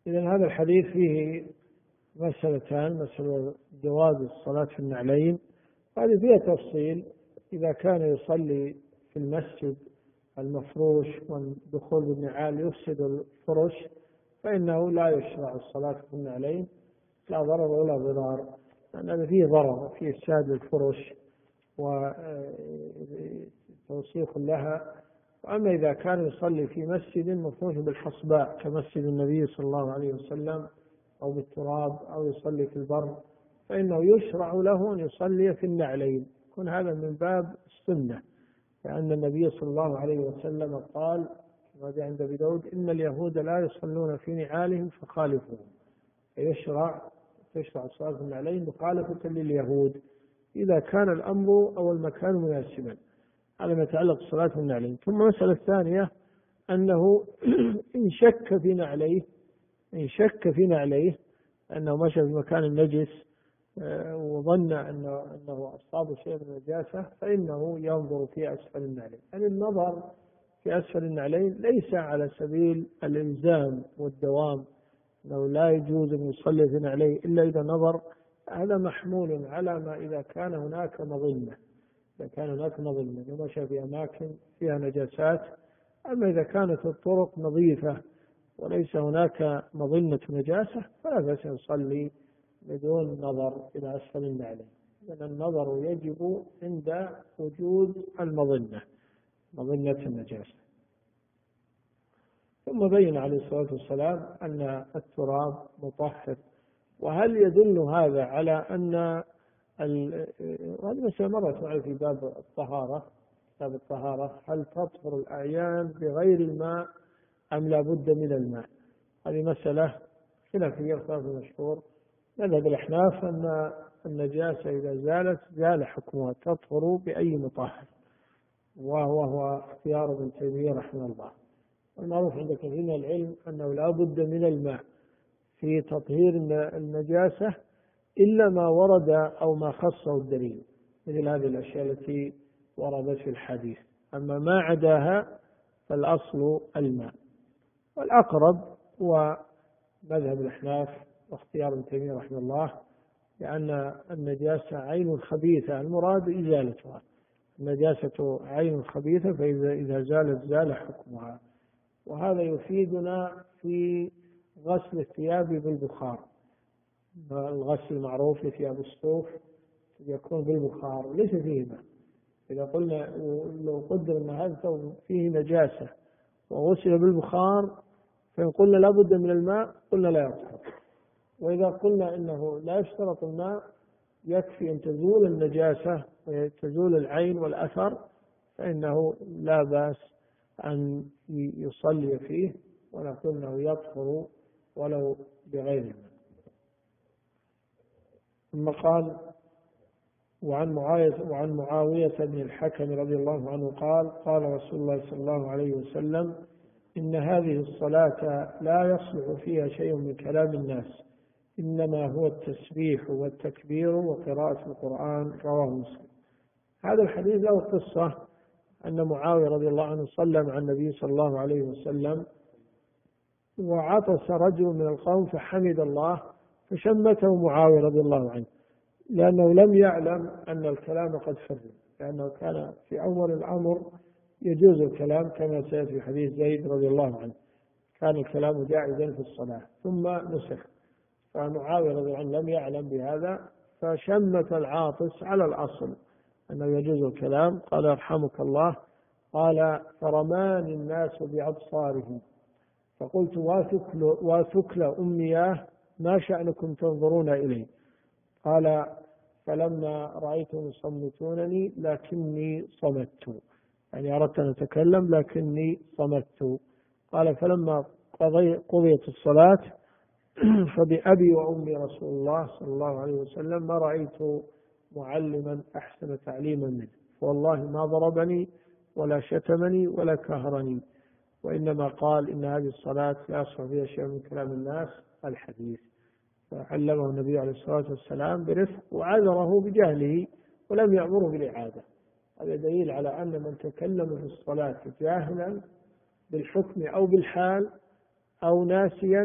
إذن هذا الحديث فيه مسألتان: مسألة جواز الصلاة في النعلين، هذه فيها تفصيل. إذا كان يصلي في المسجد المفروش والدخول بالنعال يفسد الفرش فإنه لا يشرع الصلاة في النعلين، لا ضرر ولا ضرار، لأن فيه ضرر، فيه إفساد للفرش وتوسيخ لها. وأما إذا كان يصلي في مسجد مفروش بالحصباء كمسجد النبي صلى الله عليه وسلم أو بالتراب أو يصلي في البر فإنه يشرع له أن يصلي في النعلين. يكون هذا من باب السنة، لأن النبي صلى الله عليه وسلم قال كما عند أبي داود: إن اليهود لا يصلون في نعالهم فخالفوهم. تشرع الصلاة في النعلين مخالفة لليهود إذا كان الأمر أو المكان مناسبا. هذا ما يتعلق بالصلاة في النعلين. ثم المسألة الثانية أنه إن شك في نعليه أنه مشى في مكان نجس وظن أنه أصاب شيء من النجاسة فإنه ينظر في أسفل النعلين. يعني النظر في أسفل النعلين ليس على سبيل الإلزام والدوام، أنه لا يجوز أن يصلي في نعليه إلا إذا نظر. هذا محمول على ما إذا كان هناك مظنة، ومشى في أماكن فيها نجاسات. أما إذا كانت الطرق نظيفة وليس هناك مظنة نجاسة فلا بأس يصلي بدون نظر إلى أسفل النعلين، لأن النظر يجب عند وجود مظنة النجاسة. ثم بين عليه الصلاة والسلام أن التراب مطهر. وهل يدل هذا على أن هذه مسألة مرت معي في باب الطهارة، هل تطهر الأعيان بغير الماء أم لا بد من الماء؟ هذه مسألة خلافية، خلاف مشهور. مذهب الأحناف أن النجاسة إذا زالت زال حكمها، تطهر بأي مطهر، وهو اختيار ابن تيمية رحمه الله. والمعروف عند كثير من العلم أنه لا بد من الماء في تطهير النجاسة إلا ما ورد أو ما خصه الدليل، مثل هذه الأشياء التي وردت في الحديث. أما ما عداها فالأصل الماء. والأقرب هو مذهب الأحناف واختيار ابن تيمية رحمه الله، لأن النجاسة عين خبيثة، المراد إزالتها. النجاسة عين خبيثة، فإذا زالت زال حكمها. وهذا يفيدنا في غسل الثياب بالبخار. الغسل المعروف لثياب الصوف يكون بالبخار وليس فيه ماء. إذا قلنا لو قدر أن هذا الثوب فيه نجاسة وغسل بالبخار فإن قلنا لا بد من الماء قلنا لا يطهر. وإذا قلنا إنه لا يشترط الماء، يكفي أن تزول النجاسة وتزول العين والأثر، فإنه لا بأس أن يصلي فيه، ونقول أنه يطهر ولو بغير الماء. ثم قال: وعن معاوية بن الحكم رضي الله عنه قال: قال رسول الله صلى الله عليه وسلم: إن هذه الصلاة لا يصلح فيها شيء من كلام الناس، إنما هو التسبيح والتكبير وقراءة القرآن. رواه مسلم. هذا الحديث له قصة، أن معاوية رضي الله عنه صلى مع النبي صلى الله عليه وسلم، وعطس رجل من القوم فحمد الله فشمته معاوية رضي الله عنه، لأنه لم يعلم أن الكلام قد فرد، لأنه كان في أول الأمر يجوز الكلام كما سيأتي في حديث زيد رضي الله عنه، كان الكلام جائزا في الصلاة ثم نسخ. فمعاوية رضي الله عنه لم يعلم بهذا فشمت العاطس على الأصل أنه يجوز الكلام. قال: يرحمك الله. قال: فرماني الناس بأبصارهم فقلت: وثكل أمياه ما شأنكم تنظرون إلي؟ قال: فلما رأيتهم يصمتونني لكني صمت، يعني أردت أن أتكلم لكني صمت. قال: فلما قضيت الصلاة فبأبي وأمي رسول الله صلى الله عليه وسلم ما رأيت معلما أحسن تعليما منه، فوالله ما ضربني ولا شتمني ولا كهرني، وإنما قال: إن هذه الصلاة لا يصح فيها شيء من كلام الناس. الحديث. فعلمه النبي عليه الصلاة والسلام برفق وعذره بجهله ولم يأمره بالإعادة. هذا دليل على أن من تكلم في الصلاة جاهلا بالحكم أو بالحال أو ناسيا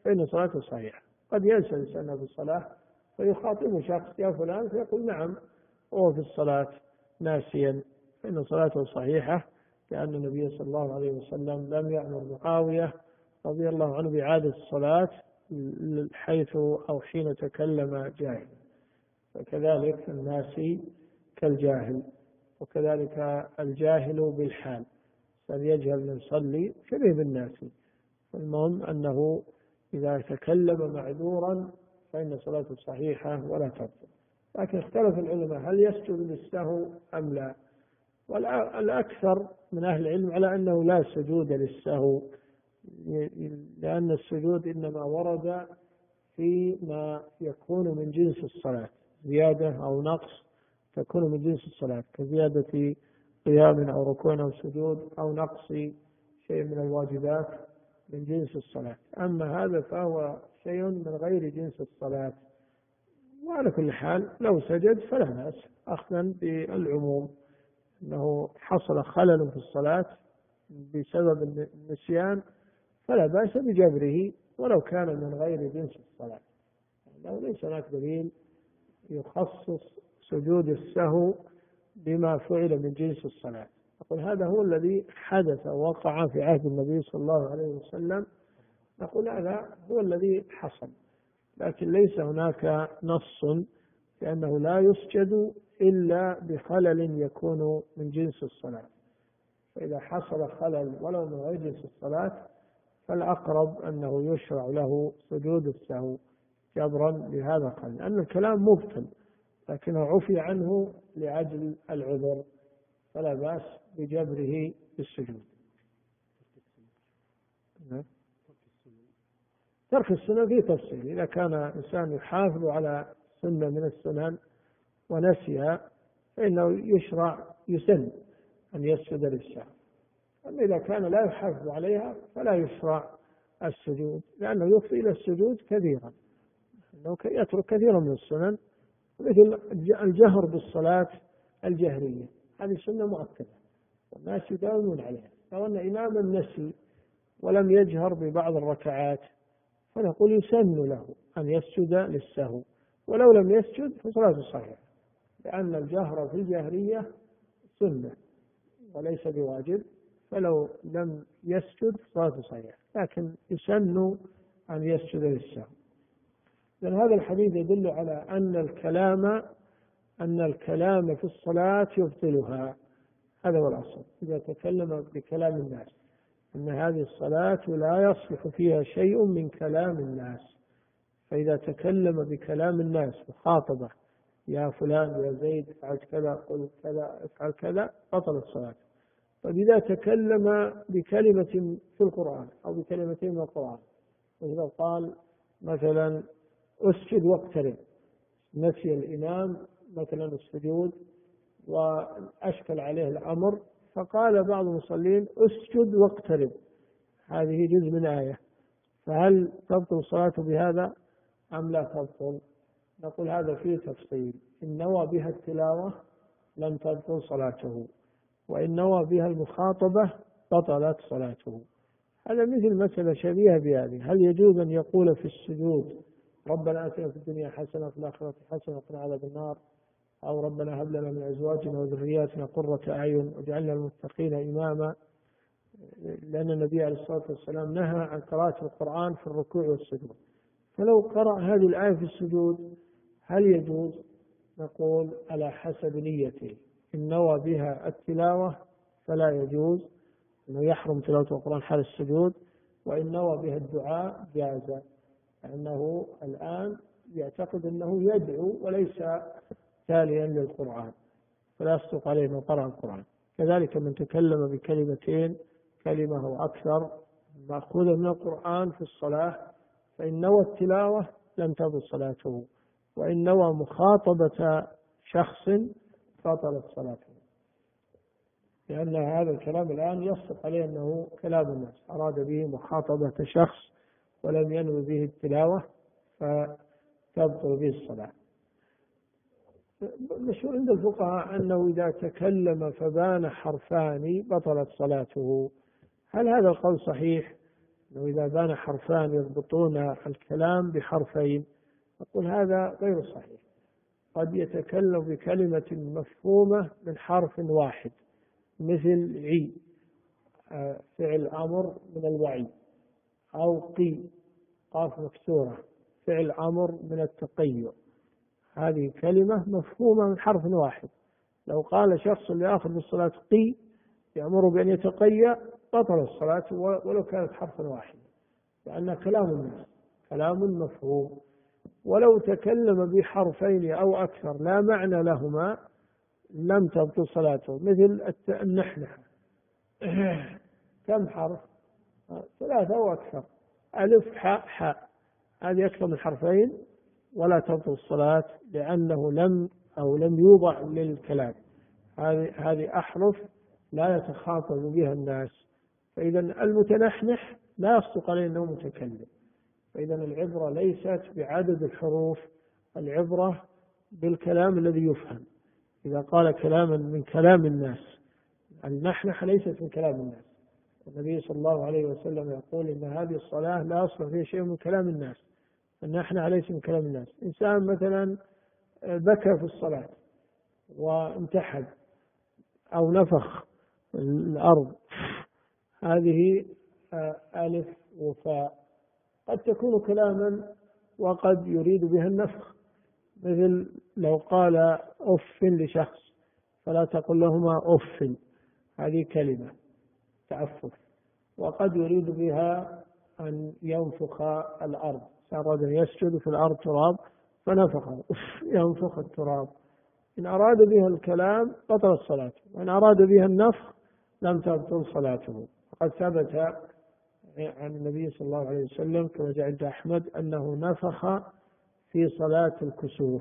فإن صلاته صحيحة. قد ينسى الإنسان في الصلاة فيخاطب شخص: يا فلان، فيقول: نعم، وهو في الصلاة ناسيا، فإن صلاته صحيحة، لأن النبي صلى الله عليه وسلم لم يأمر معاوية رضي الله عنه بإعادة الصلاة حيث أو حين تكلم جاهل. فكذلك الناسي كالجاهل، وكذلك الجاهل بالحال، فليجهل من يصلي شبيه بالناسي. المهم أنه إذا تكلم معذورا فإن صلاته صحيحة ولا تبطل. لكن اختلف العلماء هل يسجد للسهو أم لا، والأكثر من أهل العلم على أنه لا سجود للسهو، لأن السجود إنما ورد فيما يكون من جنس الصلاة، زيادة أو نقص تكون من جنس الصلاة، كزيادة قيام أو ركوع أو سجود، أو نقص شيء من الواجبات من جنس الصلاة. أما هذا فهو شيء من غير جنس الصلاة. وعلى كل حال لو سجد فلا بأس، أخذا بالعموم أنه حصل خلل في الصلاة بسبب النسيان فلا بأس بجبره ولو كان من غير جنس الصلاة، لو ليس هناك دليل يخصص سجود السهو بما فعل من جنس الصلاة. نقول هذا هو الذي حدث ووقع في عهد النبي صلى الله عليه وسلم، نقول هذا هو الذي حصل، لكن ليس هناك نص لأنه لا يسجد إلا بخلل يكون من جنس الصلاة. فإذا حصل خلل ولو من غير جنس الصلاة فالأقرب أنه يشرع له سجود السهو جبرا لهذا الخلل، لأن الكلام مبطل لكنه عفي عنه لأجل العذر، فلا بأس بجبره بالسجود. ترك السنة فيه تفصيل، إذا كان إنسان يحافظ على سنة من السنن ونسيها فإنه يشرع يسن أن يسجد للسهو. أما إذا كان لا يحافظ عليها فلا يشرع السجود، لأنه يفضي إلى السجود كثيرا، أنه يترك كثيرا من السنن، مثل الجهر بالصلاة الجهرية، هذه سنة مؤكدة والناس يداومون عليها. لو أن إماما نسي ولم يجهر ببعض الركعات فنقول يسن له أن يسجد للسهو، ولو لم يسجد فصلاته صحيحة، لأن الجهر في الجهرية سنة وليس بواجب، فلو لم يسجد فصلاته صحيحة، لكن يسن أن يسجد للسهو. لأن هذا الحديث يدل على أن الكلام في الصلاة يبطلها، هذا هو الأصل. إذا تكلم بكلام الناس أن هذه الصلاة لا يصلح فيها شيء من كلام الناس، فإذا تكلم بكلام الناس مخاطبة: يا فلان، يا زيد، افعل كذا، قل كذا، افعل كذا، بطلت الصلاة. طيب إذا تكلم بكلمة في القرآن أو بكلمتين من القرآن، إذا قال مثلا اسجد واقترب، نسي الإمام مثلا السجود وأشكل عليه الأمر، فقال بعض المصلين اسجد واقترب، هذه جزء من آية، فهل تبطل صلاته بهذا أم لا تبطل؟ نقول هذا فيه تفصيل. إن نوى بها التلاوة لم تبطل صلاته، وإن نوى بها المخاطبة بطلت صلاته. هذا مثل مسألة شبيهة بهذه: هل يجوز أن يقول في السجود ربنا آتنا في الدنيا حسنة وفي الآخرة حسنة وقنا عذاب النار، أو ربنا هب لنا من أزواجنا وذرياتنا قرة أعين واجعلنا للمتقين إماما، لأن النبي عليه الصلاة والسلام نهى عن قراءة القرآن في الركوع والسجود. فلو قرأ هذه الآية في السجود هل يجوز؟ نقول على حسب نيته. إن نوى بها التلاوة فلا يجوز، أنه يحرم تلاوة القرآن حال السجود، وإن نوى بها الدعاء جاز، لأنه الآن يعتقد أنه يدعو وليس تاليا للقرآن، فلا يصدق عليه من قرأ القرآن. كذلك من تكلم بكلمتين، كلمة أو أكثر مأخوذة من القرآن في الصلاة، فإن نوى التلاوة لم تبطل صلاته، وإن نوى مخاطبة شخص بطلت صلاته، لأن هذا الكلام الآن يصدق عليه أنه كلام الناس، أراد به مخاطبة شخص ولم ينوي به التلاوة فتبطل به الصلاة. مشهور عند الفقهاء أنه إذا تكلم فبان حرفان بطلت صلاته. هل هذا القول صحيح؟ وإذا بان حرفان يربطون الكلام بحرفين نقول هذا غير صحيح. قد يتكلم بكلمة مفهومة من حرف واحد، مثل عي، فعل أمر من الوعي، أو قي، قاف مكسورة، فعل أمر من التقيؤ. هذه كلمة مفهومة من حرف واحد. لو قال شخص لآخر بالصلاة قي يأمر بأن يتقيأ بطل الصلاة ولو كانت حرفا واحدا، لأن كلام الناس كلام مفهوم. ولو تكلم بحرفين أو أكثر لا معنى لهما لم تبطل صلاته، مثل النحنحة. كم حرف؟ 3 أو أكثر، ألف حاء حاء، هذه أكثر من حرفين ولا تبطل الصلاة، لأنه لم يوضع للكلام. هذه أحرف لا يتخاطب بها الناس، فإذا المتنحنح لا يصدق عليه أنه متكلم. فإذا العبرة ليست بعدد الحروف، العبرة بالكلام الذي يفهم. إذا قال كلاما من كلام الناس، النحنحة ليست من كلام الناس. النبي صلى الله عليه وسلم يقول إن هذه الصلاة لا أصل فيها شيء من كلام الناس. النحنحة ليس من كلام الناس. إنسان مثلا بكى في الصلاة وانتحب أو نفخ الأرض، هذه ألف وفاء، قد تكون كلاما وقد يريد بها النفخ. مثل لو قال أف لشخص فلا تقل لهما أف، هذه كلمة تعفف، وقد يريد بها أن ينفخ الأرض، أراد أن يسجد في الأرض تراب فنفخ ينفخ التراب. إن أراد بها الكلام بطلت صلاته، وإن أراد بها النفخ لم تبطل صلاته. وقد ثبت عن النبي صلى الله عليه وسلم كما جاء عند أحمد أنه نفخ في صلاة الكسوف،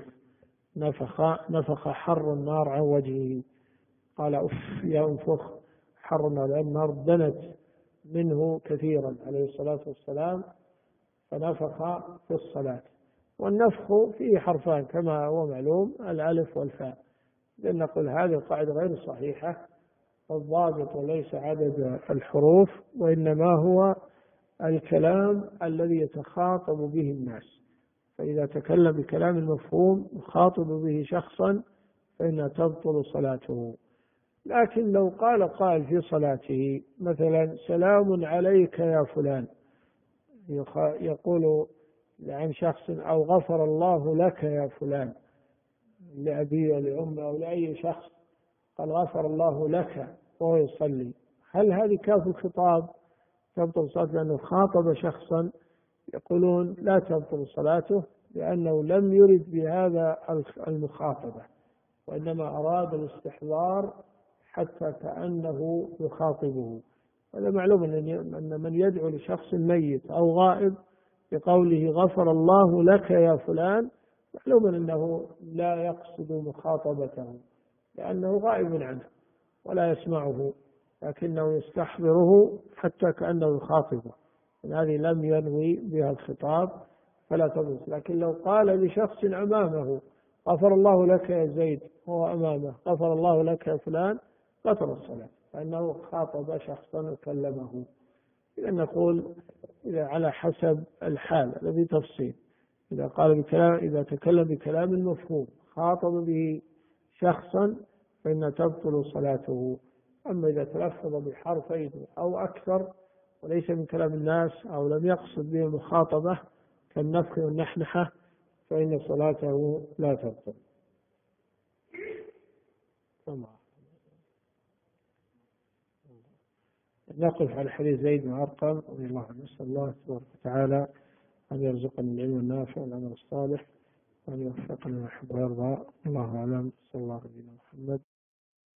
نفخ حر النار عن وجهه، قال أف ينفخ حر النار، لأن النار دنت منه كثيرا عليه الصلاة والسلام، فنفخ في الصلاة. والنفخ فيه حرفان كما هو معلوم، الألف والفاء. لأن نقول هذه القاعدة غير صحيحة، الضابط ليس عدد الحروف، وإنما هو الكلام الذي يتخاطب به الناس. فإذا تكلم بكلام مفهوم يخاطب به شخصا فإن تبطل صلاته. لكن لو قال قائل في صلاته مثلا سلام عليك يا فلان، يقول عن شخص، أو غفر الله لك يا فلان، لأبي ولأمه أو لأي شخص، قال غفر الله لك وهو يصلي، هل هذه كاف الخطاب تبطل صلاته لأنه خاطب شخصا؟ يقولون لا تبطل صلاته، لأنه لم يرد بهذا المخاطبة، وإنما أراد الاستحضار حتى كأنه يخاطبه. هذا معلوم أن من يدعو لشخص ميت أو غائب بقوله غفر الله لك يا فلان، معلوم أنه لا يقصد مخاطبته، لأنه غائب عنه ولا يسمعه، لكنه يستحضره حتى كأنه يخاطبه. هذه لم ينوي بها الخطاب فلا تبطل. لكن لو قال لشخص أمامه غفر الله لك يا زيد، هو أمامه غفر الله لك يا فلان، بطل الصلاة، فإنه خاطب شخصا وكلمه. إذا نقول إذا على حسب الحال الذي تفصيل، إذا قال بكلام، إذا تكلم بكلام مفهوم خاطب به شخصا فإن تبطل صلاته. أما إذا تلفظ بحرفين أو أكثر وليس من كلام الناس أو لم يقصد به المخاطبة كالنفخ والنحنحة فإن صلاته لا تبطل. نقف على حديث زيد بن أرقم رضي الله عنه. نسأل الله تبارك وتعالى أن يرزقنا العلم النافع والعمل الصالح وأن يوفقنا لما يحب ويرضى. الله أعلم. صلى الله عليه وسلم. محمد